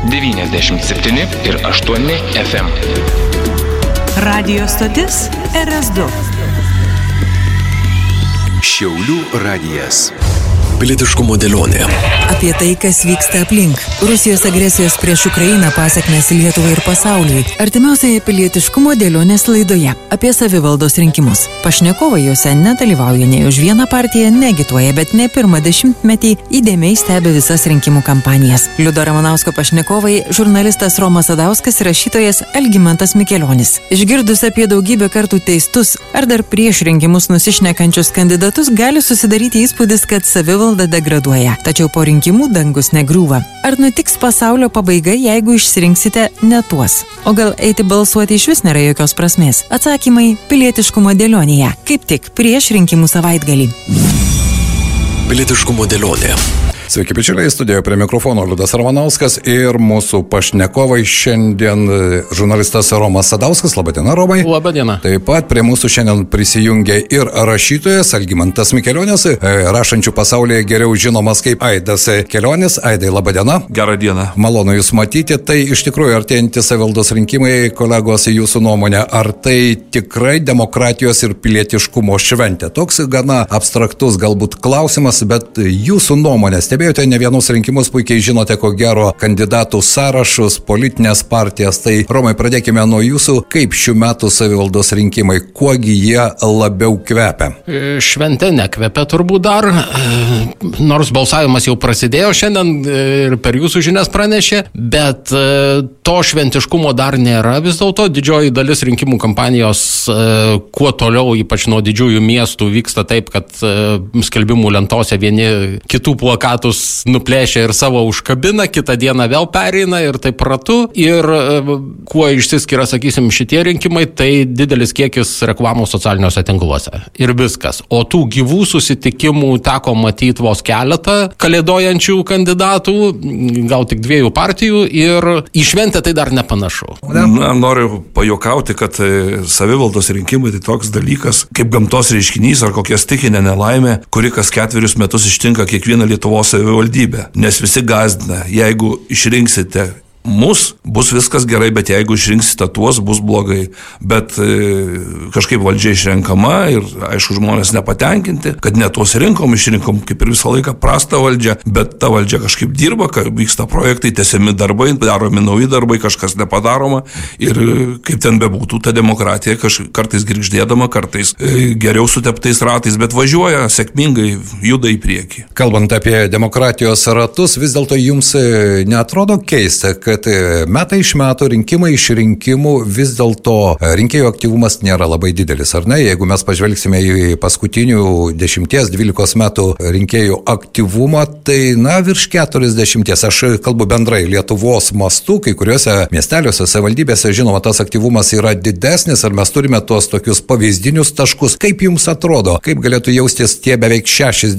97 ir 8 FM. Radio stotis RS2. Šiaulių radijas. Pilietiškumo dėlionė. Apie tai, kas vyksta aplink. Rusijos agresijos prieš Ukrainą pasekmės Lietuvai ir pasauliui. Artimiausioje pilietiškumo dėlionės laidoje apie savivaldos rinkimus. Pašnekovai juose nedalyvauja nei už vieną partiją, neagituoja, bet ne pirmą dešimtmetį įdėmiai stebi visas rinkimų kampanijas. Liudo Ramanausko pašnekovai žurnalistas Romas Sadauskas ir rašytojas Algimantas Mikelionis. Išgirdus apie daugybę kartų teistus ar dar prieš rinkimus nusišnekančius kandidatus, gali susidaryti įspūdis, kad savivalda degraduoja, tačiau po rinkimų dangus negriūva. Ar nutiks pasaulio pabaiga, jeigu išsirinksite ne tuos? O gal eiti balsuoti iš vis nėra jokios prasmės? Atsakymai pilietiškumo dėlionėje, kaip tik prieš rinkimų savaitgalį. Pilietiškumo dėlionė. Sveiki, bičiuliai, studijoje prie mikrofono Liudas Ramanauskas ir mūsų pašnekovai šiandien žurnalistas Romas Sadauskas. Labadiena, Romai. Labadiena. Taip pat prie mūsų šiandien prisijungė ir rašytojas Algimantas Mikelionis, rašančių pasaulyje geriau žinomas kaip Aidas Kelionis. Aidai, labadiena. Gerą dieną. Malonu Jūs matyti. Tai iš tikrųjų artėjantys savivaldos rinkimai, kolegos, Jūsų nuomonė, ar tai tikrai demokratijos ir pilietiškumo šventė? Toks gana abstraktus galbūt klausimas, bet Jūsų nuomonė. Stebėjote ne vienus rinkimus, puikiai žinote, ko gero kandidatų sąrašus, politinės partijas. Tai, Romai, pradėkime nuo Jūsų. Kaip šių metų savivaldos rinkimai, kuogi jie labiau kvepia? Šventė nekvepia turbūt dar, nors balsavimas jau prasidėjo šiandien ir per Jūsų žinias pranešė, bet to šventiškumo dar nėra. Vis dėlto didžioji dalis rinkimų kampanijos kuo toliau, ypač nuo didžiųjų miestų, vyksta taip, kad skelbimų lentose vieni kitų plakatų nuplėšia ir savo užkabina, kitą dieną vėl pereina ir taip ratu. Ir kuo išsiskiria, sakysim, šitie rinkimai, tai didelis kiekis reklamų socialiniuose tinkluose. Ir viskas. O tų gyvų susitikimų teko matyti vos keletą kalėdojančių kandidatų, gal tik 2 partijų, ir į šventę tai dar nepanašu. Na, noriu pajuokauti, kad savivaldos rinkimai tai toks dalykas, kaip gamtos reiškinys ar kokia stichinė nelaimė, kuri kas 4 metus ištinka kiekvieną Lietuvos savivaldybę, nes visi gąsdina, jeigu išrinksite mus, bus viskas gerai, bet jeigu išrinksite tuos, bus blogai. Bet kažkaip valdžia išrenkama ir, aišku, žmonės nepatenkinti, kad ne tuos išrinkom kaip ir visą laiką prastą valdžią, bet ta valdžia kažkaip dirba, vyksta projektai, tęsiami darbai, daromi nauji darbai, kažkas nepadaroma ir kaip ten bebūtų, ta demokratija kartais girgždėdama, kartais geriau suteptais ratais, bet važiuoja sėkmingai, juda į priekį. Kalbant apie demokratijos ratus, vis dėlto jums neatrodo keista, kad metai iš metų, rinkimai iš rinkimų, vis dėlto rinkėjų aktyvumas nėra labai didelis, ar ne? Jeigu mes pažvelgsime į paskutinių 10-12 metų rinkėjų aktyvumą, tai, virš 40. Aš kalbu bendrai Lietuvos mastu, kai kuriuose miesteliuose, savivaldybėse, žinoma, tas aktyvumas yra didesnis, ar mes turime tuos tokius pavyzdinius taškus. Kaip jums atrodo, kaip galėtų jaustis tie beveik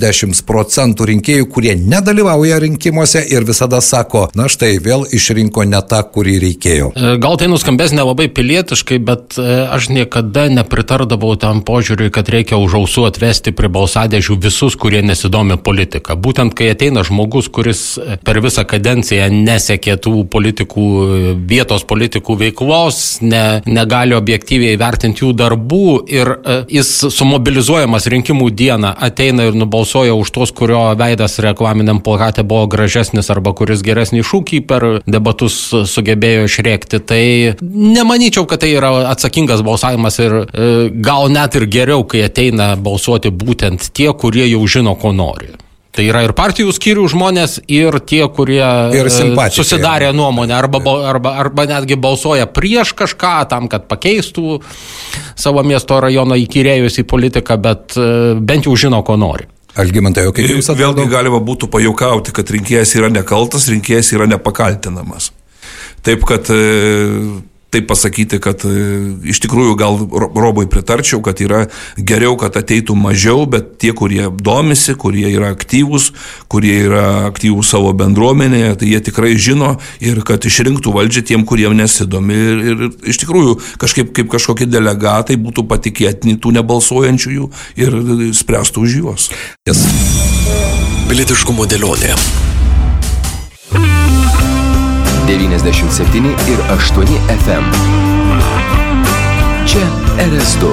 60% rinkėjų, kurie nedalyvauja rinkimuose ir visada sako, štai vėl išrinko ne tą, kurį reikėjo? Gal tai nuskambės nelabai pilietiškai, bet aš niekada nepritardavau tam požiūriui, kad reikia už ausų atvesti prie balsadėžių visus, kurie nesidomi politika. Būtent kai ateina žmogus, kuris per visą kadenciją nesekė tų politikų, vietos politikų veiklos, negali objektyviai vertinti jų darbų ir jis sumobilizuojamas rinkimų dieną ateina ir nubalsuoja už tos, kurio veidas reklaminiam plakate buvo gražesnis arba kuris geresnį šūkį per debatus sugebėjo išrėkti. Tai nemanyčiau, kad tai yra atsakingas balsavimas ir gal net ir geriau, kai ateina balsuoti būtent tie, kurie jau žino, ko nori. Tai yra ir partijų skyrių žmonės, ir tie, kurie susidarė nuomonę, arba netgi balsuoja prieš kažką, tam, kad pakeistų savo miesto rajono įkyrėjus į politiką, bet bent jau žino, ko nori. Algimantai, o kaip jūs atrodo? Vėlgi galima būtų pajuokauti, kad rinkėjas yra nekaltas, rinkėjas yra nepakaltinamas. Taip, kad taip pasakyti, kad iš tikrųjų gal Robui pritarčiau, kad yra geriau, kad ateitų mažiau, bet tie, kurie domisi, kurie yra aktyvūs savo bendruomenėje, tai jie tikrai žino ir kad išrinktų valdžią tiem, kuriem nesidomi ir iš tikrųjų kažkaip kaip kažkokie delegatai būtų patikėtini tų nebalsuojančiųjų ir spręstų už juos. Pilietiškumo dėlionė. 9 97 ir 8 FM. Čia RS2.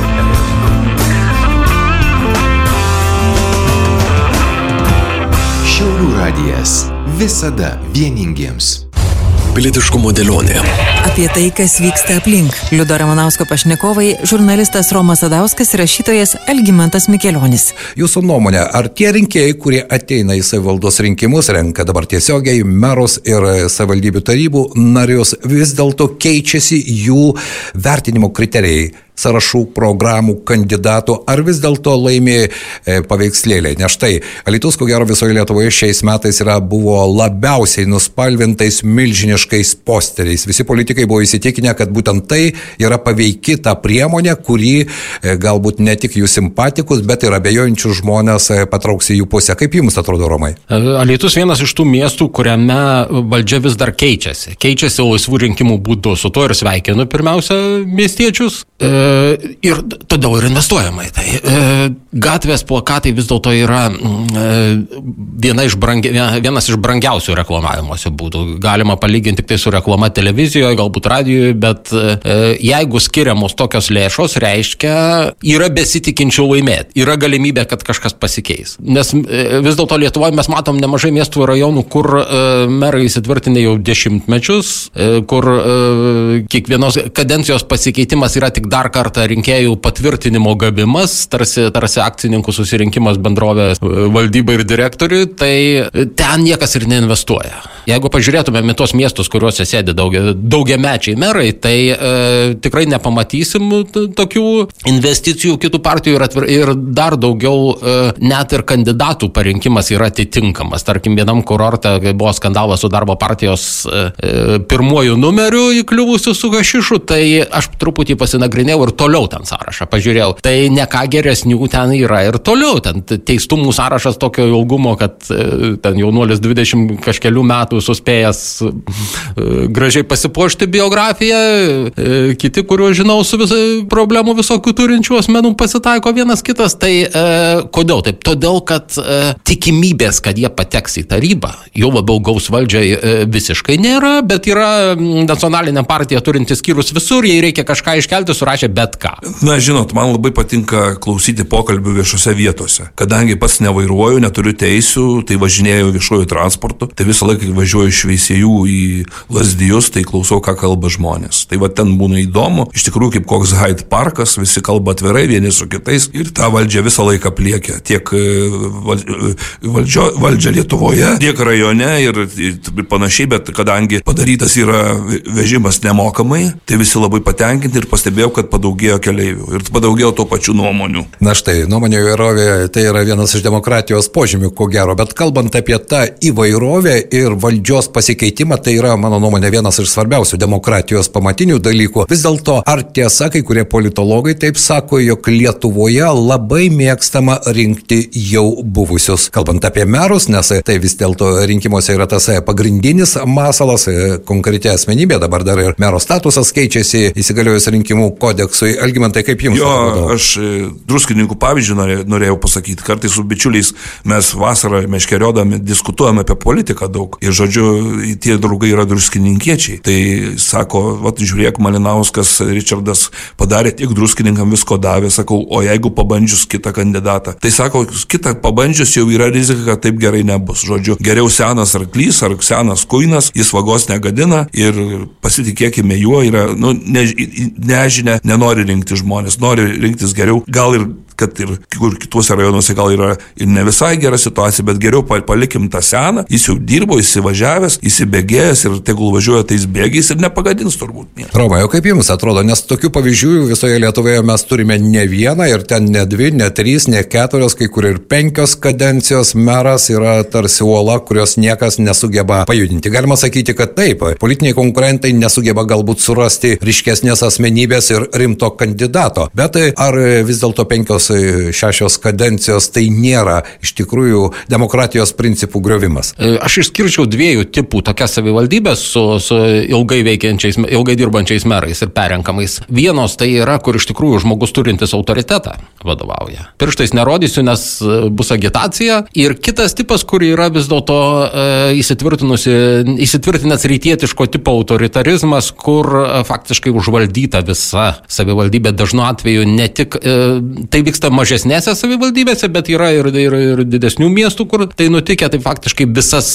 Šiaulių radijas. Visada vieningiems. Pilietiškumo dėlionė. Apie tai, kas vyksta aplink. Liudo Ramanausko pašnekovai, žurnalistas Romas Sadauskas ir rašytojas Algimantas Mikelionis. Jūsų nuomonė, ar tie rinkėjai, kurie ateina į savivaldos rinkimus, renka dabar tiesiogiai merus ir savivaldybių tarybų narius, vis dėlto keičiasi jų vertinimo kriterijai? Sąrašų, programų, kandidatų, ar vis dėlto laimi paveikslėliai. Nes štai, Alytus, ko gero, visoje Lietuvoje šiais metais buvo labiausiai nuspalvintais milžiniškais posteriais. Visi politikai buvo įsitikinę, kad būtent tai yra paveiki ta priemonė, kuri galbūt ne tik jų simpatikus, bet ir abejojančių žmonės patrauks į jų pusę. Kaip jums atrodo, Romai? Alytus vienas iš tų miestų, kuriame valdžia vis dar keičiasi. Keičiasi laisvų rinkimų būdu. Su to ir sveikinu pirmiausia miestiečius. Ir todėl ir investuojama į tai. Gatvės plakatai vis dėlto yra vienas iš brangiausių reklamavimosi būdų. Galima palyginti tik tai su reklama televizijoje, galbūt radijoje, bet jeigu skiriamos tokios lėšos, reiškia, yra besitikinčių laimėti. Yra galimybė, kad kažkas pasikeis. Nes vis dėlto Lietuvoje mes matom nemažai miestų ir rajonų, kur merai įsitvirtinę jau dešimtmečius, kur kiekvienos kadencijos pasikeitimas yra tik dar kartą rinkėjų patvirtinimo gavimas, tarsi akcininkų susirinkimas bendrovės valdybai ir direktoriui, tai ten niekas ir neinvestuoja. Jeigu pažiūrėtumėm į tos miestus, kuriuose sėdi daugiamečiai merai, tai tikrai nepamatysim tokių investicijų kitų partijų ir dar daugiau net ir kandidatų parinkimas yra atitinkamas. Tarkim, vienam kurorte buvo skandalas su darbo partijos pirmuoju numeriu įkliuvusiu su hašišu, tai aš truputį pasinagrinėjau ir toliau ten sąrašą pažiūrėjau. Tai ne ką geresnių ten yra ir toliau. Ten teistumų sąrašas tokio ilgumo, kad ten jaunuolis 20 kažkelių metų suspėjęs gražiai pasipuošti biografiją. Kiti, kuriuos žinau, su problemų visokių turinčių asmenų pasitaiko vienas kitas. Tai kodėl taip? Todėl, kad tikimybės, kad jie pateks į tarybą, jau labiau gaus valdžiai visiškai nėra, bet yra nacionalinė partija turinti skyrus visur, jei reikia kažką iškelti, surašė bet ką. Na, žinot, man labai patinka klausyti pokalbių viešose vietose. Kadangi pats nevairuoju, neturiu teisių, tai važinėjau viešuoju transportu, tai visą laiką važiuoju iš Veisiejų į Lazdijus, tai klausau, ką kalba žmonės. Tai va ten būna įdomu, iš tikrųjų kaip koks Hyde parkas, visi kalba atvirai vieni su kitais ir tą valdžią visą laiką pliekia. Tiek valdžia Lietuvoje, tiek rajone ir panašiai, bet kadangi padarytas yra vežimas nemokamai, tai visi labai patenkinti ir pastebėjau, kad padaugėjo keleivių ir padaugėjo to pačių nuomonių. Na štai, nuomonių įvairovė tai yra vienas iš demokratijos požymių, ko gero, bet kalbant apie tą įvairovę ir valdžios pasikeitimą, tai yra, mano nuomonė, vienas iš svarbiausių demokratijos pamatinių dalykų. Vis dėlto, ar tiesa, kai kurie politologai taip sako, jog Lietuvoje labai mėgstama rinkti jau buvusius. Kalbant apie merus, nes tai vis dėlto rinkimuose yra tas pagrindinis masalas, konkreti asmenybė, dabar dar ir mero statusas keičiasi įsigaliojus rinkimų kodeksui. Algimantai, kaip jums atrodo? Aš druskininkų pavyzdžių norėjau pasakyti. Kartais su bičiuliais mes vasarą meškeriodami diskutuojame apie politiką daug. Ir žodžiu, tie draugai yra druskininkiečiai. Tai sako, vat žiūrėk, Malinauskas, Richardas padarė tiek druskininkam visko davė. Sakau, o jeigu pabandžius kitą kandidatą? Tai sako, kitą pabandžius jau yra rizika, kad taip gerai nebus. Žodžiu, geriau senas arklys ar senas kuinas, jis vagos negadina ir pasitikėkime juo, yra, nežinia, nenori rinkti žmonės, nori rinktis geriau, gal ir kad ir kur kituose rajonuose gal yra ir ne visai gera situacija, bet geriau palikim tą seną, jis jau dirbo, įsivažiavęs, įsibėgėjęs ir tegul važiuoja tais bėgiais ir nepagadins turbūt. Romai, o kaip jums atrodo, nes tokių pavyzdžių visoje Lietuvoje mes turime ne vieną ir ten ne dvi, ne trys, ne keturios, kai kur ir 5 kadencijos meras yra tarsi uola, kurios niekas nesugeba pajudinti. Galima sakyti, kad taip, politiniai konkurentai nesugeba galbūt surasti ryškesnės asmenybės ir rimto kandidato, bet ar vis dėlto 5 tos 6 kadencijos tai nėra iš tikrųjų demokratijos principų griovimas? Aš išskirčiau 2 tipų tokias savivaldybės su ilgai dirbančiais merais ir perrenkamais. Vienos tai yra, kur iš tikrųjų žmogus turintis autoritetą vadovauja. Pirštais nerodysiu, nes bus agitacija. Ir kitas tipas, kur yra vis dėlto įsitvirtinęs rytietiško tipo autoritarizmas, kur faktiškai užvaldyta visa savivaldybė. Dažnu atveju ne tik tai vyksta mažesnėse savivaldybėse, bet yra ir didesnių miestų, kur tai nutikę. Tai faktiškai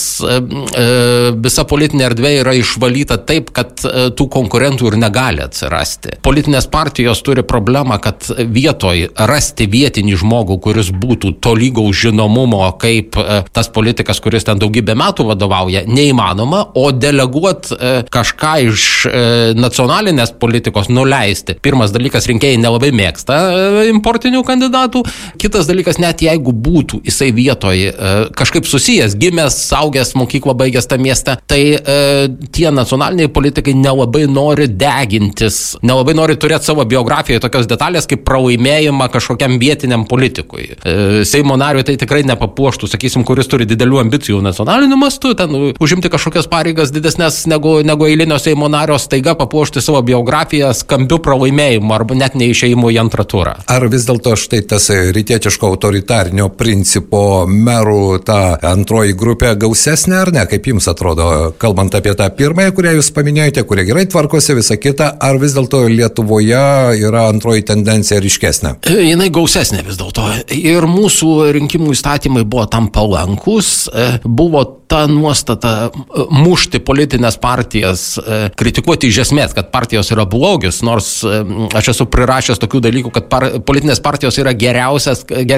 visa politinė erdvė yra išvalyta taip, kad tų konkurentų ir negali atsirasti. Politinės partijos turi problemą, kad vietoj rasti vietinį žmogų, kuris būtų tolygaus žinomumo kaip tas politikas, kuris ten daugybę metų vadovauja, neįmanoma, o deleguoti kažką iš nacionalinės politikos nuleisti. Pirmas dalykas, rinkėjai nelabai mėgsta importinių kandidatų. Kitas dalykas, net jeigu būtų jisai vietoj kažkaip susijęs, gimęs, saugęs, mokyklą baigęs tą miestą, tai tie nacionaliniai politikai nelabai nori degintis, nelabai nori turėti savo biografijoje tokios detalės kaip pralaimėjimą kažkokiam vietiniam politikui. Seimo nariui tai tikrai nepapuoštų, sakysim, kuris turi didelių ambicijų nacionaliniu mastu, ten užimti kažkokias pareigas didesnės negu eilinio Seimo nario, staiga papuošti savo biografiją skambiu pralaimėjimu arba net neišėjimu į antrą turą. Ar vis dėlto štai tas rytietiško autoritarinio principo merų ta antroji grupė gausesnė ar ne? Kaip jums atrodo, kalbant apie tą pirmąją, kurią jūs paminėjote, kurie gerai tvarkosi, visą kitą, ar vis dėlto Lietuvoje yra antroji tendencija ryškesnė? Jinai gausesnė vis dėlto. Ir mūsų rinkimų įstatymai buvo tam palankus, buvo ta nuostata mušti politinės partijas, kritikuoti iš esmės, kad partijos yra blogis, nors aš esu prirašęs tokių dalykų, kad politinės partijos yra geriausia,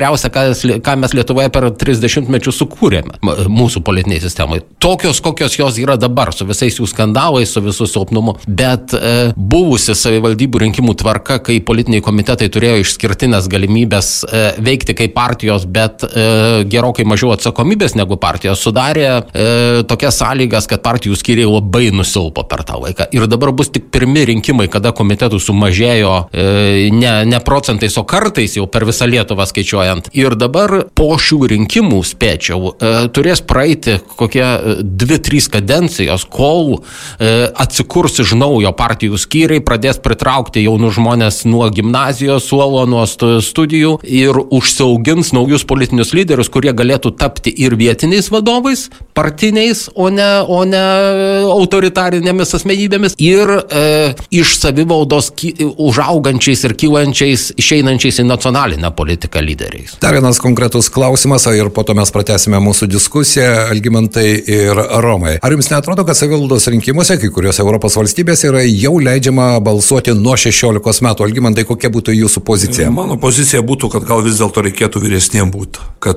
ką mes Lietuvoje per 30 mečių sukūrėme mūsų politiniai sistemai. Tokios, kokios jos yra dabar, su visais jų skandalais, su visų silpnumu. Bet buvusi savivaldybių rinkimų tvarka, kai politiniai komitetai turėjo išskirtinės galimybės veikti kaip partijos, bet gerokai mažiau atsakomybės negu partijos, sudarė tokias sąlygas, kad partijų skyriai labai nusilpo per tą laiką. Ir dabar bus tik pirmi rinkimai, kada komitetų sumažėjo ne procentais, o kartais jau per visą Lietuvą skaičiuojant. Ir dabar po šių rinkimų, spėčiau, turės praeiti kokie 2-3 kadencijos, kol atsikurs iš naujo partijų skyriai, pradės pritraukti jaunus žmonės nuo gimnazijos suolo, nuo studijų ir užsiaugins naujus politinius lyderius, kurie galėtų tapti ir vietiniais vadovais, partiniais, o ne autoritarinėmis asmenybėmis ir iš savivaldos užaugančiais ir kylančiais, išeinančiais į nacionalinę politiką lyderiais. Dar vienas konkretus klausimas ir po to mes pratęsime mūsų diskusiją, Algimantai ir Romai. Ar jums neatrodo, kad savivaldos rinkimuose kai kuriuose Europos valstybėse yra jau leidžiama balsuoti nuo 16 metų? Algimantai, kokia būtų jūsų pozicija? Mano pozicija būtų, kad gal vis dėlto reikėtų vyresniem būti. Kad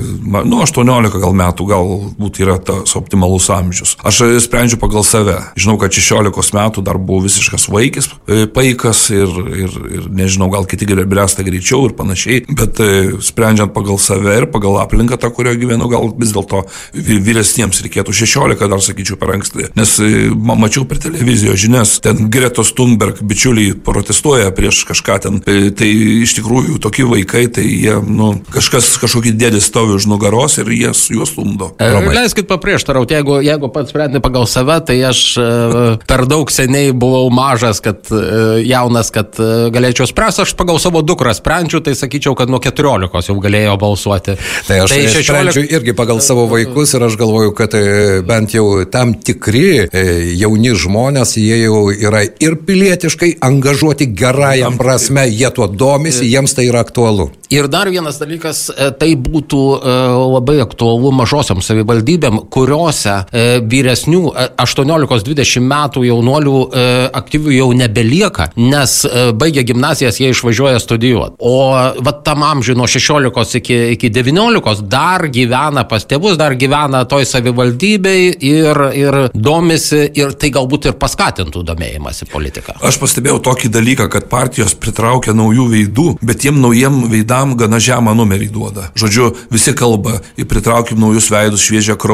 18 gal metų galbūt yra tas optimalus amžius. Aš sprendžiu pagal save. Žinau, kad 16 metų dar buvau visiškas vaikis, paikas ir nežinau, gal kiti bręsta greičiau ir panašiai, bet sprendžiant pagal save ir pagal aplinką tą, kurioje gyvenu, gal vis dėlto vyresniems reikėtų 16, dar sakyčiau per anksti. Nes mačiau per televizijos žinias, ten Gretos Thunberg bičiuliai protestuoja prieš kažką ten. Tai iš tikrųjų tokie vaikai, tai jie, kažkokį dėdį stovi už nugaros ir juos stumdo. Leiskit paprieštarauti, jeigu pats sprendė pagal save, tai aš per daug seniai buvau mažas, jaunas, kad galėčiau spręsti, aš pagal savo dukrą sprendžiu, tai sakyčiau, kad nuo 14 jau galėjo balsuoti. Tai aš sprendžiu irgi pagal savo vaikus ir aš galvoju, kad bent jau tam tikri jauni žmonės, jie jau yra ir pilietiškai angažuoti gerąją prasme, jie tuo domisi, jiems tai yra aktualu. Ir dar vienas dalykas, tai būtų labai aktualu mažosiam savivaldybėm, kuriuose vyresnių 18-20 metų jaunuolių aktyvių jau nebelieka, nes baigia gimnazijas, jie išvažiuoja studijuoti. O tam amžiui nuo 16 iki 19 dar gyvena pas tėvus, dar gyvena toj savivaldybei ir domisi, ir tai galbūt ir paskatintų domėjimąsi politiką. Aš pastebėjau tokį dalyką, kad partijos pritraukia naujų veidų, bet tiem naujiem veidam gana žemą numerį duoda. Žodžiu, visi kalba, pritraukim naujus veidus, šviežią kraują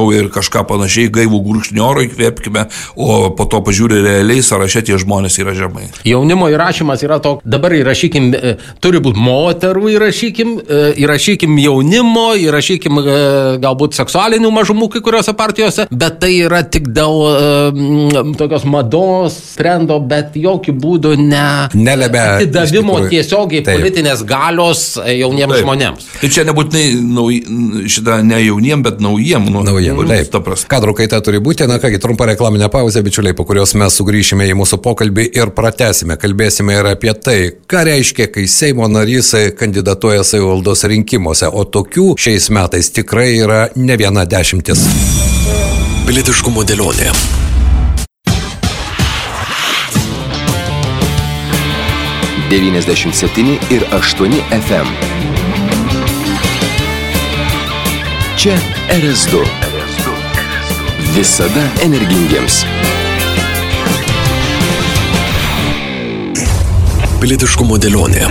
kraują ir kažką panašiai, gaivų gurkšnį oro įkvėpkime, o po to pažiūrė realiai sąraše tie žmonės yra žemai. Jaunimo įrašymas yra toks, dabar įrašykim, turi būti moterų įrašykim jaunimo, įrašykim galbūt seksualinių mažumų kai kuriuose partijose, bet tai yra tik dėl tokios mados, trendo, bet jokių būdų nelebia atidavimo tiesiogiai politinės galios jauniems žmonėms. Tai čia nebūtinai šitą ne jauniem, bet naujiem. Taip. Kadrų kaita turi būti, kągi, trumpa reklaminė pauzė, bičiuliai, po kurios mes sugrįšime į mūsų pokalbį ir pratęsime. Kalbėsime ir apie tai, ką reiškia, kai Seimo narys kandidatuoja savivaldos rinkimuose, o tokių šiais metais tikrai yra ne viena dešimtis. Pilietiškumo dėlionė. ...97,8 FM. Čia RS2. Visada energingiems. Pilietiškumo dėlionė.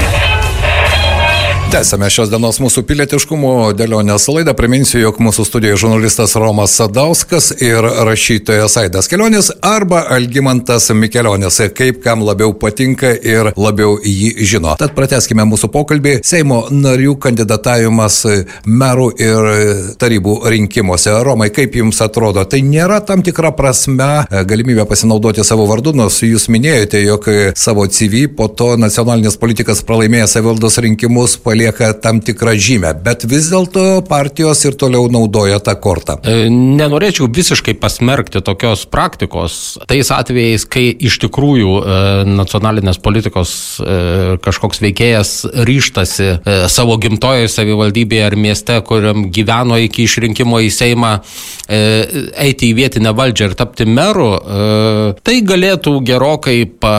Tęsame šios dienos mūsų pilietiškumo dėlionės laidą. Priminsiu, jog mūsų studijoje žurnalistas Romas Sadauskas ir rašytojas Aidas Kelionis arba Algimantas Mikelionis, kaip kam labiau patinka ir labiau jį žino. Tad pratęskime mūsų pokalbį. Seimo narių kandidatavimas merų ir tarybų rinkimuose. Romai, kaip jums atrodo? Tai nėra tam tikra prasme galimybė pasinaudoti savo vardu, nors jūs minėjote, jog savo CV po to nacionalinis politikas pralaimėjęs savivaldos rinkimus lieka tam tikrą žymę, bet vis dėlto partijos ir toliau naudoja tą kortą. Nenorėčiau visiškai pasmerkti tokios praktikos. Tais atvejais, kai iš tikrųjų nacionalinės politikos kažkoks veikėjas ryžtasi savo gimtojoje savivaldybėje ar mieste, kuriam gyveno iki išrinkimo į Seimą, eiti į vietinę valdžią ir tapti meru, tai galėtų gerokai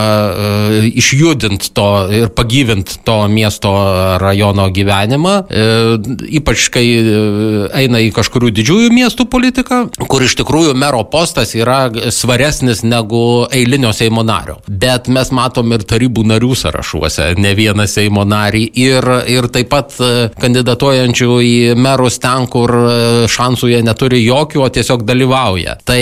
išjudinti to ir pagyvinti to miesto rajono gyvenimą, ypač kai eina į kažkurių didžiųjų miestų politiką, kur iš tikrųjų mero postas yra svaresnis negu eilinio Seimo nario. Bet mes matom ir tarybų narių sąrašuose ne vieną Seimo narį ir taip pat kandidatuojančių į merus ten, kur šansų jie neturi jokių, o tiesiog dalyvauja. Tai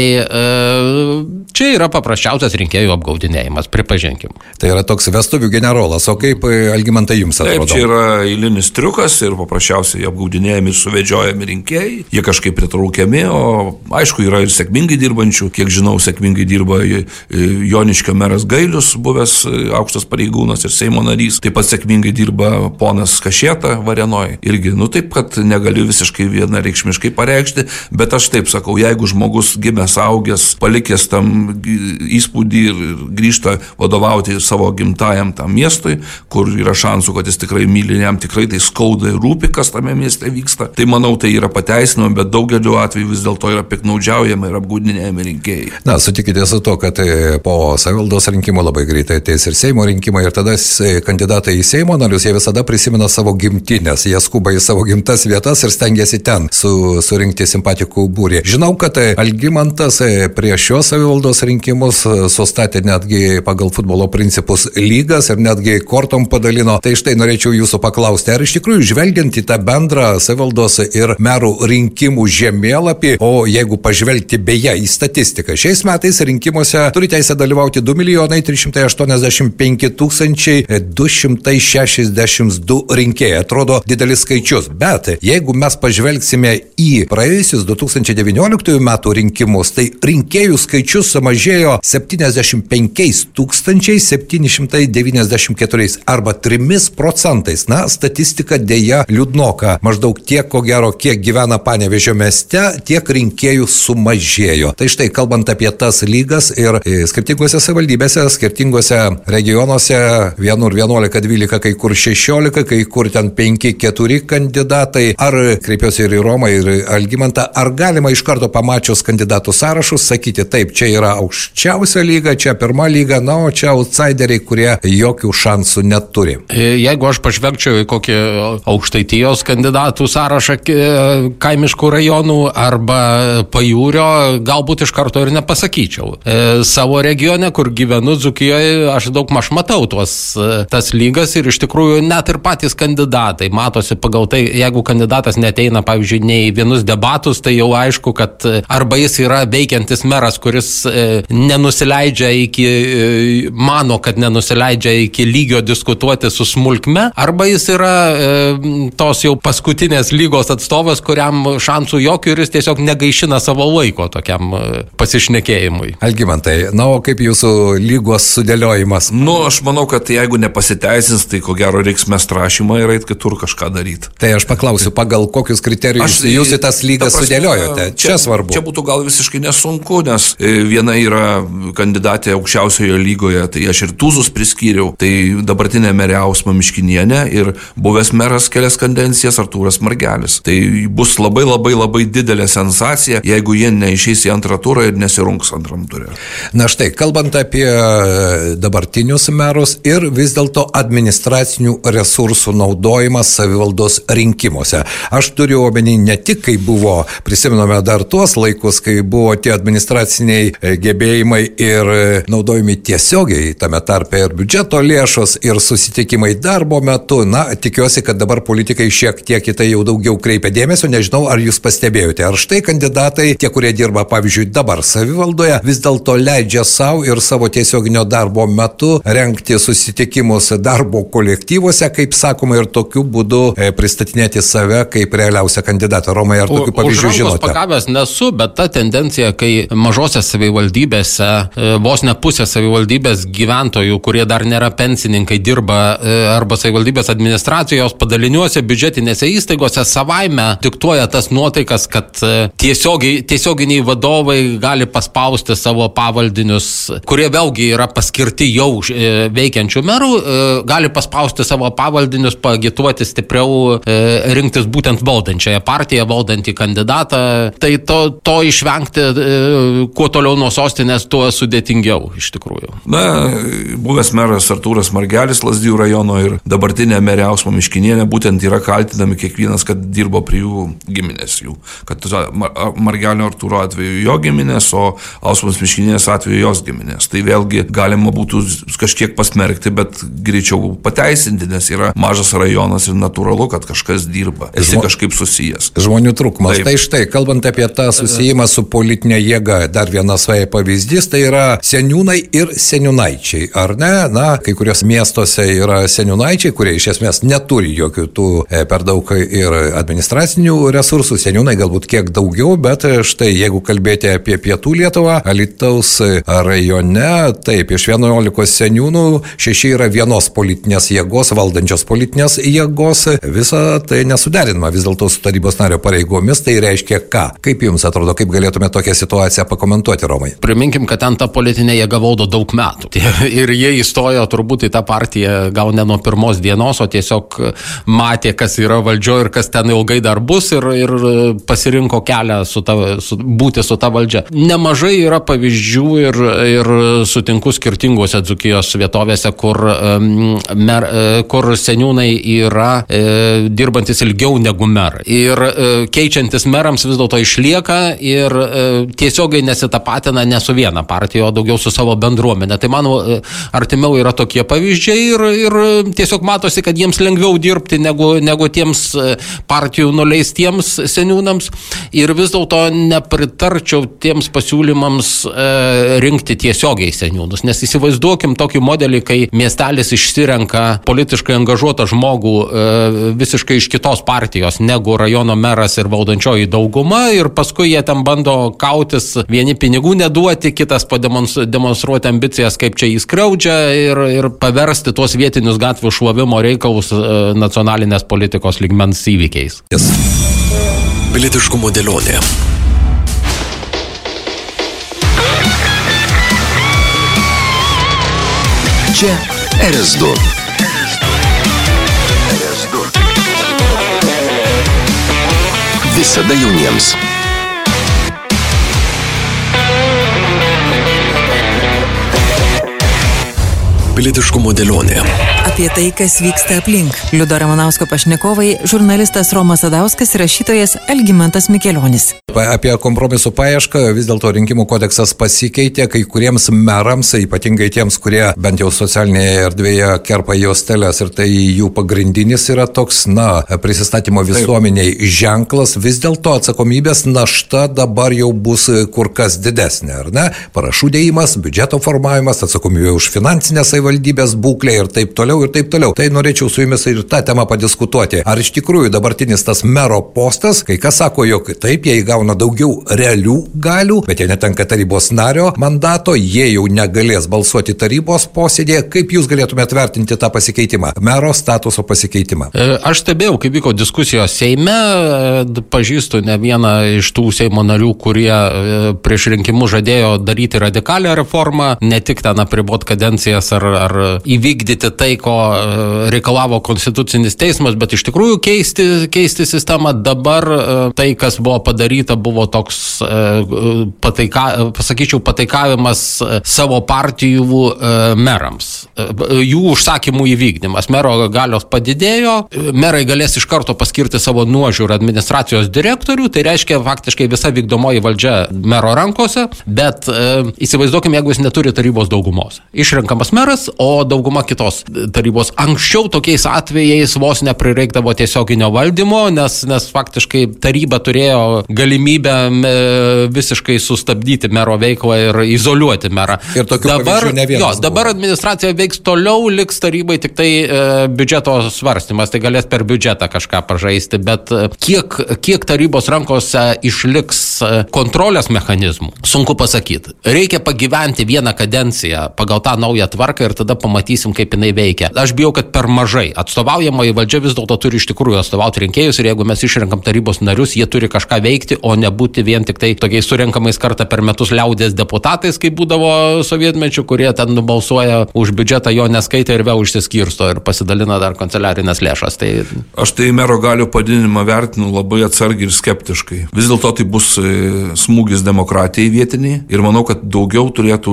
čia yra paprasčiausias rinkėjų apgaudinėjimas, pripažinkim. Tai yra toks vestuvių generolas, o kaip, Algimantai, jums atrodo? Taip, čia yra eilinis triukas ir paprasčiausiai apgaudinėjami ir suvedžiojami rinkėjai, jie kažkaip pritraukiami, o aišku, yra ir sėkmingai dirbančių, kiek žinau, sėkmingai dirba Joniškio meras Gailius, buvęs aukštas pareigūnas ir Seimo narys, taip pat sėkmingai dirba ponas Kašėta Varėnoje. Irgi, taip, kad negaliu visiškai vienareikšmiškai pareikšti, bet aš taip sakau, jeigu žmogus gimęs, augęs, palikęs tam įspūdį ir grįžta vadovauti savo gimtajam tam miestui, kur yra šansų, kad jis tikrai myli, jam tikrai tai skauda ir rūpi, kas tame mieste vyksta. Tai manau, tai yra pateisinama, bet daugeliu atveju vis dėlto yra piknaudžiaujama ir apgaudinėjami rinkėjai. Sutikite su to, kad po savivaldos rinkimų labai greitai ateis ir Seimo rinkimai ir tada kandidatai į Seimo narius, jie visada prisimena savo gimtinės, jie skuba į savo gimtas vietas ir stengiasi ten surinkti simpatikų būrį. Žinau, kad Algimantas prieš šios savivaldos rinkimus sustatė netgi pagal futbolo principus lygas ir netgi kortom padalino. Tai štai norėčiau jūsų paklausti, ar iš tikrųjų žvelgiant į tą bendrą savivaldos ir merų rinkimų žemėlapį, o jeigu pažvelgti beje į statistiką, šiais metais rinkimuose turi teisę dalyvauti 2 385 262 rinkėjai. Atrodo didelis skaičius, bet jeigu mes pažvelgsime į praėjusius 2019 metų rinkimus, tai rinkėjų skaičius sumažėjo 75 794 arba 3%. Statistika dėja liūdnoka. Maždaug tiek, ko gero, kiek gyvena Panevėžio mieste, tiek rinkėjų sumažėjo. Tai štai, kalbant apie tas lygas ir skirtingose savivaldybėse, skirtingose regionuose, vienur 11, 12, kai kur 16, kai kur ten 5-4 kandidatai. Ar, kreipiuosi ir į Romą, ir Algimantą, ar galima iš karto pamačius kandidatų sąrašus sakyti, taip, čia yra aukščiausia lyga, čia pirma lyga, o čia outsideriai, kurie jokių šansų neturi? Jeigu aš pažvelgčiau į kokį Aukštaitijos kandidatų sąrašą kaimiškų rajonų arba Pajūrio, galbūt iš karto ir nepasakyčiau. Savo regione, kur gyvenu Dzūkijoje, aš daug maž matau tas lygas ir iš tikrųjų net ir patys kandidatai matosi pagal tai, jeigu kandidatas neteina, pavyzdžiui, ne į vienus debatus, tai jau aišku, kad arba jis yra veikiantis meras, kuris nenusileidžia mano, kad nenusileidžia iki lygio diskutuoti su smulkme, arba jis yra tos jau paskutinės lygos atstovas, kuriam šansų jokių ir jis tiesiog negaišina savo laiko tokiam pasišnekėjimui. Algimantai, o kaip jūsų lygos sudėliojimas? Aš manau, kad jeigu nepasiteisins, tai ko gero reiks mest rašymą ir eit kitur kažką daryti. Tai aš paklausiu, pagal kokius kriterijus jūs į tas lygas sudėliojote? Čia svarbu. Čia būtų gal visiškai nesunku, nes viena yra kandidatė aukščiausioje lygoje, tai aš ir Tūzus priskyriau, tai dabartinė merė Ausma Miškinienė ir buvęs meras kelias kadencijas Artūras Margelis. Tai bus labai labai labai didelė sensacija, jeigu jie neišeis į antrą turą ir nesirungs antram turė. Na štai, kalbant apie dabartinius merus ir vis dėlto administracinių resursų naudojimas savivaldos rinkimuose. Aš turiu omeny ne tik, kai buvo, prisimename dar tuos laikus, kai buvo tie administraciniai gebėjimai ir naudojami tiesiogiai, tame tarpe ir biudžeto lėšos, ir susitikimai darbo metu. Tikiuosi, kad dabar politikai šiek tiek į tai jau daugiau kreipia dėmesio, nežinau, ar jūs pastebėjote. Ar štai kandidatai, tie, kurie dirba, pavyzdžiui, dabar savivaldoje, vis dėlto leidžia savo ir savo tiesioginio darbo metu rengti susitikimus darbo kolektyvuose, kaip sakoma, ir tokiu būdu pristatinėti save kaip realiausią kandidatą. Romai, ar tokių pavyzdžių žinote? Už rankos pagavęs nesu, bet ta tendencija, kai mažose savivaldybėse, vos ne pusė savivaldybės gyventojų, kurie dar nėra pensininkai, dirba arba savivaldybės administracijos padaliniuose, biudžetinėse įstaigose, savaime diktuoja tas nuotaikas, kad tiesioginiai vadovai gali paspausti savo pavaldinius, kurie vėlgi yra paskirti jau veikiančių merų, gali paspausti savo pavaldinius, paagituoti stipriau, rinktis būtent valdančiąją partiją, valdantį kandidatą. Tai to išvengti kuo toliau nuo sostinės, tuo sudėtingiau iš tikrųjų. Buvęs meras Artūras Margelis Lazdijų rajono ir dabartinė merė Ausma Miškinienė būtent yra kaltinami kiekvienas, kad dirbo prie jų giminės jų. Kad Margelio Artūro atveju jo giminės, o Ausmos Miškinienės atveju jos giminės. Tai vėlgi galima būtų kažkiek pasmerkti, bet greičiau pateisinti, nes yra mažas rajonas ir natūralu, kad kažkas dirba. Esi kažkaip susijęs. Žmonių trūkumas. Taip. Tai štai, kalbant apie tą susijimą su politinė jėga, dar vienas pavyzdys, tai yra seniūnai ir seniūnaičiai, ar ne? Kai kurios miestuose yra seniūnaičiai, kurie iš esmės neturi jokių tų per daug ir administracinių resursų, seniūnai galbūt kiek daugiau, bet štai, jeigu kalbėti apie Pietų Lietuvą, Alytaus rajone, taip, iš 11 seniūnų 6 yra vienos politinės jėgos, valdančios politinės jėgos, visa tai nesuderinama vis dėlto su tarybos nario pareigomis, tai reiškia ką? Kaip jums atrodo, kaip galėtume tokią situaciją pakomentuoti, Romai? Priminkim, kad ten ta politinė jėga valdo daug metų. Ir jie įstojo turbūt į tą partiją gal ne nuo pirmos dienos, o tiesiog matė, kas yra valdžioje ir kas ten ilgai dar bus ir pasirinko kelią būti su ta valdžia. Nemažai yra pavyzdžių ir sutinku skirtingose Dzūkijos vietovėse, kur seniūnai yra dirbantis ilgiau negu merai. Ir keičiantis merams vis dėlto išlieka ir tiesiogiai nesitapatina ne su viena partija, o daugiau su savo bendruomenė. Tai mano artimiau yra tokie pavyzdžiai ir tiesiog matosi, kad jiems lengviau dirbti negu tiems partijų nuleistiems seniūnams. Ir vis dėlto nepritarčiau tiems pasiūlymams rinkti tiesiogiai seniūnus, nes įsivaizduokim tokį modelį, kai miestelis išsirenka politiškai angažuotą žmogų visiškai iš kitos partijos negu rajono meras ir valdančioji dauguma ir paskui jie ten bando kautis, vieni pinigų neduoti, kitas pademonstruoti ambicijas, kaip čia įskriaudžia ir paversti tuos vietinius gatvių šlovimo reikalus nacionalinės politikos lygmens įvykiais. Pilietiškumo dėlionė. Čia RS2. Visada jauniems. pilietiškumo dėlionė. Apie tai, kas vyksta aplink. Liudo Ramanausko pašnekovai, žurnalistas Romas Sadauskas ir rašytojas Algimantas Mikelionis. Apie kompromisų paiešką vis dėlto rinkimų kodeksas pasikeitė, kai kuriems merams, ypatingai tiems, kurie bent jau socialinėje erdvėje kerpa juostelės ir tai jų pagrindinis yra toks, prisistatymo visuomeniai ženklas, vis dėlto atsakomybės našta dabar jau bus kur kas didesnė, ar ne? Parašų dėjimas, biudžeto formavimas, atsakomybė už finansinę savivaldybės būklę ir taip toliau ir taip toliau. Tai norėčiau su jumis ir tą temą padiskutuoti. Ar iš tikrųjų dabartinis tas mero postas, kai kas sako, jog taip, jie įgauna daugiau realių galių, bet jie netenka tarybos nario mandato, jie jau negalės balsuoti tarybos posėdėje. Kaip jūs galėtumėte vertinti tą pasikeitimą, mero statuso pasikeitimą? Aš stebėjau, kaip vyko diskusijos Seime, pažįstu ne vieną iš tų Seimo narių, kurie prieš rinkimus žadėjo daryti radikalią reformą, ne tik ten apribot kadencijas ar įvykdyti tai, ko reikalavo Konstitucinis teismas, bet iš tikrųjų keisti sistemą. Dabar tai, kas buvo padaryta, buvo toks, pataikavimas savo partijų merams. Jų užsakymų įvykdymas. Mero galios padidėjo, merai galės iš karto paskirti savo nuožiūrą administracijos direktorių, tai reiškia faktiškai visa vykdomoji valdžia mero rankose, bet įsivaizduokime, jeigu jis neturi tarybos daugumos. Išrenkamas meras, o dauguma kitos tarybos. Anksčiau tokiais atvejais vos neprireikdavo tiesioginio valdymo, nes faktiškai taryba turėjo galimybę visiškai sustabdyti mero veiklą ir izoliuoti merą. Ir tokių pavyzdžių ne vienas. Dabar administracija veiks toliau, liks tarybai tik tai biudžeto svarstymas, tai galės per biudžetą kažką pažaisti, bet kiek tarybos rankose išliks kontrolės mechanizmų, sunku pasakyti. Reikia pagyventi vieną kadenciją pagal tą naują tvarką ir tada pamatysim, kaip jinai veikia. Aš bijau, kad per mažai. Atstovaujamoji valdžia vis dėlto turi iš tikrųjų atstovauti rinkėjus ir jeigu mes išrenkam tarybos narius, jie turi kažką veikti, o nebūti vien tik tai tokiais surenkamais kartą per metus liaudės deputatais, kaip būdavo sovietmečių, kurie ten nubalsuoja už biudžetą, jo neskaitė ir vėl išsiskirsto ir pasidalina dar kanceliarinės lėšas. Aš tai mero galių padidinimą vertinu labai atsargiai ir skeptiškai. Vis dėlto tai bus smūgis demokratijai vietiniai ir manau, kad daugiau turėtų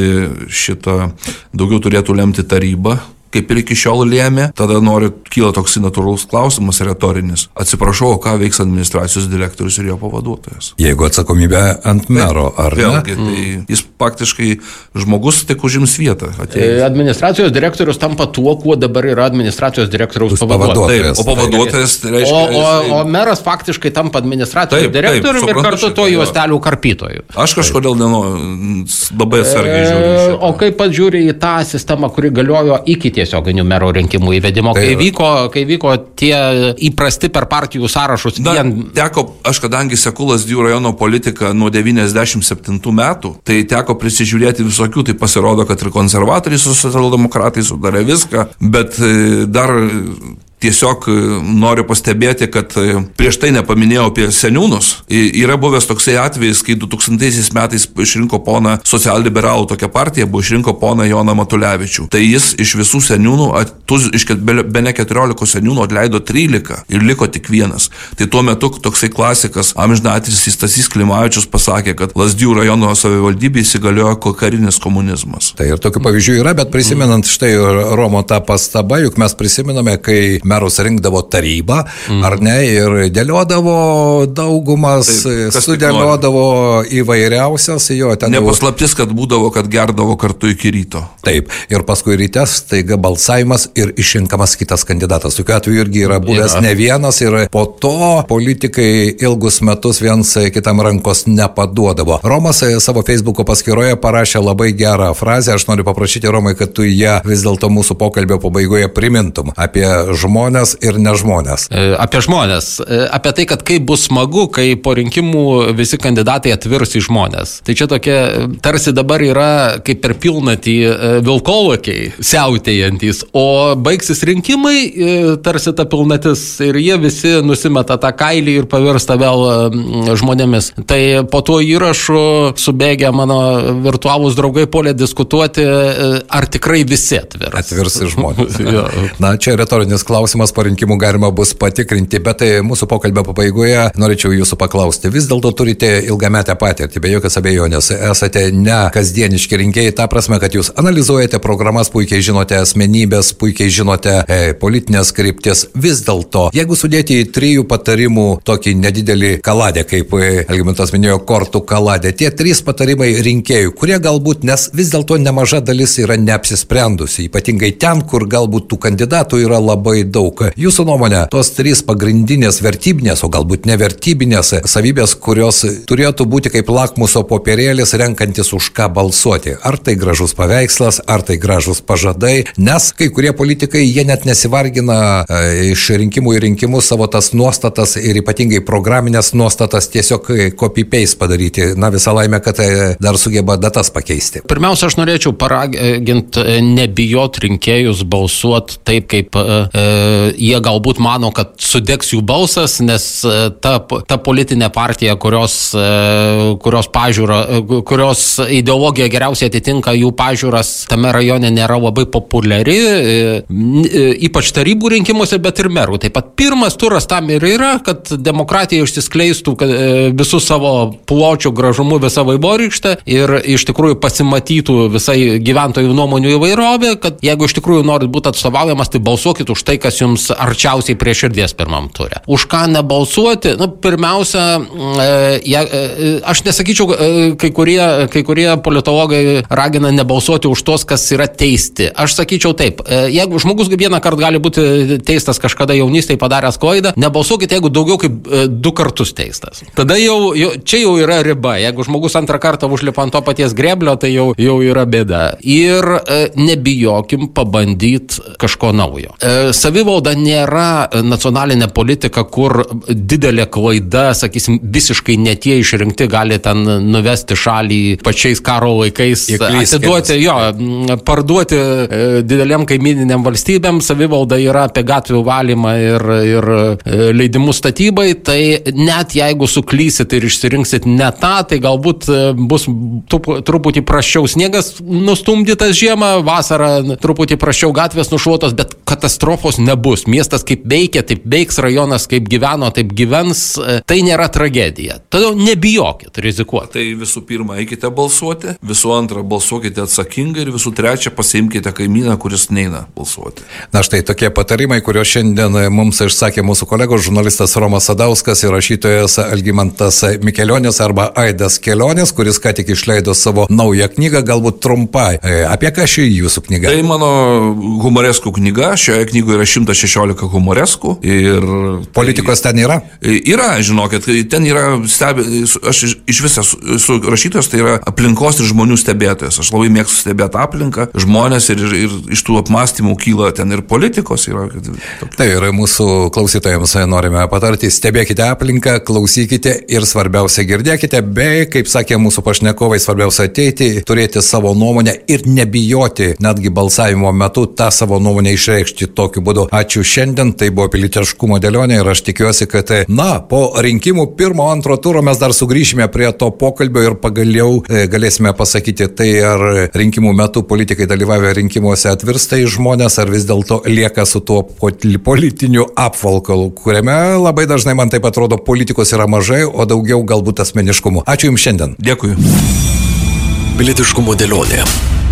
lemti taryba, kaip ir iki šiol lėmė, tada kyla toks natūralus klausimas, retorinis. Atsiprašau, ką veiks administracijos direktorius ir jo pavaduotojas? Jeigu atsakomybė ant mero, ar ne? Vėlgi, tai jis faktiškai žmogus tik užims vietą. Administracijos direktorius tampa tuo, kuo dabar yra administracijos direktoriaus pavaduotojas. O pavaduotojas tai reiškia... O meras faktiškai tampa administracijos direktoriumi ir kartu to juostelių karpytojų. Aš kažkodėl labai atsargiai žiūriu. O kaip pat žiūri į tą sistemą, kuri galiojo iki tiesioginių mero rinkimų įvedimo, kai vyko tie įprasti per partijų sąrašus. Aš kadangi seku Lazdijų rajono politiką nuo 97 metų, tai teko prisižiūrėti visokių, tai pasirodo, kad ir konservatoriai su socialdemokratai sudarė viską, bet dar tiesiog noriu pastebėti, kad prieš tai nepaminėjau apie seniūnus. Yra buvęs toksai atvejis, kai 2000 metais išrinko poną socialliberalų, tokia partija buvo išrinko poną Joną Matulevičių. Tai jis iš visų seniūnų, iš bene 14 seniūnų atleido 13 ir liko tik vienas. Tai tuo metu toksai klasikas, amžinatilsį Stasys Klimavičius pasakė, kad Lazdijų rajono savivaldybėje įsigaliojo karinis komunizmas. Tai ir tokių pavyzdžių yra, bet prisimenant štai Romo tą pastabą, juk mes prisimename, kai merus rinkdavo tarybą, ar ne, ir dėliodavo daugumas, sudėliodavo įvairiausias, Nepaslaptis, kad būdavo, kad gerdavo kartu iki ryto. Taip, ir paskui ryte staiga balsavimas ir išrinkamas kitas kandidatas. Tokiu atveju irgi yra buvęs ne vienas ir po to politikai ilgus metus viens kitam rankos nepaduodavo. Romas savo Facebooko paskyroje parašė labai gerą frazę, aš noriu paprašyti Romai, kad tu ją vis dėlto mūsų pokalbio pabaigoje primintum apie žmonės ir nežmonės. Apie žmonės. Apie tai, kad kaip bus smagu, kai po rinkimų visi kandidatai atvirs į žmonės. Tai čia tokia, tarsi dabar yra kaip per pilnatį vilkolakiai siautėjantis, o baigsis rinkimai, tarsi ta pilnatis ir jie visi nusimeta tą kailį ir pavirsta vėl žmonėmis. Tai po tuo įrašu subėgę mano virtualūs draugai puolė diskutuoti, ar tikrai visi atvirs. Atvirs į žmonės. Na, čia retorinis klausimas. klausimas po rinkimų galima bus patikrinti, bet mūsų pokalbio pabaigoje norėčiau jūsų paklausti. Vis dėlto turite ilgametę patirtį, be jokios abejonės. Esate ne kasdieniški rinkėjai, ta prasme, kad jūs analizuojate programas, puikiai žinote asmenybės, puikiai žinote politinės kryptis. Vis dėlto, jeigu sudėti į 3 patarimų tokį nedidelį kaladę, kaip Algimantas minėjo, kortų kaladę, tie 3 patarimai rinkėjų, kurie galbūt, nes vis dėlto nemaža dalis yra neapsisprendusi, ypatingai ten, kur galbūt tų kandidatų yra labai daug. Jūsų nuomonė, tos 3 pagrindinės vertybinės, o galbūt nevertybinės savybės, kurios turėtų būti kaip lakmuso popierėlis, renkantis už ką balsuoti. Ar tai gražus paveikslas, ar tai gražus pažadai, nes kai kurie politikai, jie net nesivargina iš rinkimų į rinkimus savo tas nuostatas ir ypatingai programinės nuostatas tiesiog copy-paste padaryti. Na, visą laimę, kad dar sugeba datas pakeisti. Pirmiausia, aš norėčiau paraginti nebijot rinkėjus balsuoti taip, kaip jie galbūt mano, kad sudegs jų balsas, nes ta politinė partija, kurios ideologija geriausiai atitinka jų pažiūras, tame rajone nėra labai populiari, ypač tarybų rinkimuose, bet ir merų. Taip pat pirmas turas tam ir yra, kad demokratija išsiskleistų visų savo pločių gražumu visą vaivorykštę ir iš tikrųjų pasimatytų visai gyventojų nuomonių įvairovė, kad jeigu iš tikrųjų norit būti atstovaujamas, tai balsuokit už tai, kas jums arčiausiai prie širdies pirmam ture. Už ką nebalsuoti? Pirmiausia, aš nesakyčiau, kai kurie politologai ragina nebalsuoti už tos, kas yra teisti. Aš sakyčiau taip, jeigu žmogus vieną kartą gali būti teistas kažkada jaunystėje padaręs klaidą, nebalsuokit, jeigu daugiau kaip 2 kartus teistas. Tada čia jau yra riba. Jeigu žmogus antrą kartą užlipa ant to paties grėblio, tai jau yra bėda. Ir nebijokim pabandyti kažko naujo. Savivalda nėra nacionalinė politika, kur didelė klaida, sakysim, visiškai netie išrinkti gali ten nuvesti šalį pačiais karo laikais, atiduoti, parduoti didelėm kaimininėm valstybėm. Savivalda yra apie gatvių valymą ir leidimus statybai, tai net jeigu suklysit ir išsirinksit ne tą, tai galbūt bus truputį prasčiau sniegas nustumdytas žiemą, vasarą truputį prasčiau gatvės nušluotos, bet katastrofos nebus. Miestas kaip veikia, taip veiks, rajonas kaip gyveno, taip gyvens, tai nėra tragedija. Todėl nebijokit rizikuoti. Tai visų pirma, eikite balsuoti, visų antra, balsuokite atsakingai ir visų trečia, pasiimkite kaimyną, kuris neina balsuoti. Na štai tokie patarimai, kuriuos šiandien mums išsakė mūsų kolegos žurnalistas Romas Sadauskas ir rašytojas Algimantas Mikelionis arba Aidas Kelionis, kuris ką tik išleido savo naują knygą, galbūt trumpai. Apie ką ši jūsų knyga? Tai mano humoreskų knyga, šioje knygoje yra 116 humoreskų ir... Politikos ten yra? Yra, žinokit, ten yra aš iš visas su rašytojas, tai yra aplinkos ir žmonių stebėtojas. Aš labai mėgstu stebėti aplinką, žmonės ir iš tų apmąstymų kyla ten ir politikos yra. Tai ir mūsų klausytojams norime patarti, stebėkite aplinką, klausykite ir svarbiausia girdėkite, bei, kaip sakė mūsų pašnekovai, svarbiausia ateiti, turėti savo nuomonę ir nebijoti netgi balsavimo metu tą savo nuomonę išreikšti tokiu būdu. Ačiū šiandien, tai buvo pilietiškumo dėlionė ir aš tikiuosi, kad po rinkimų 1-2 turo mes dar sugrįšime prie to pokalbio ir pagaliau galėsime pasakyti, tai ar rinkimų metu politikai dalyvavę rinkimuose atvirsta į žmonės, ar vis dėlto lieka su tuo politiniu apvalkalu, kuriame labai dažnai man taip atrodo politikos yra mažai, o daugiau galbūt asmeniškumo. Ačiū Jums šiandien. Dėkui. Pilietiškumo dėlionė.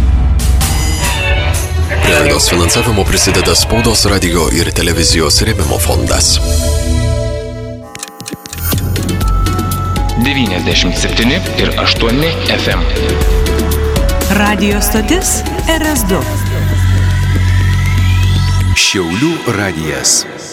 Prie laidos finansavimo prisideda Spaudos, radio ir televizijos rėmimo fondas. 97,8 FM. Radio stotis RS2. Šiaulių radijas.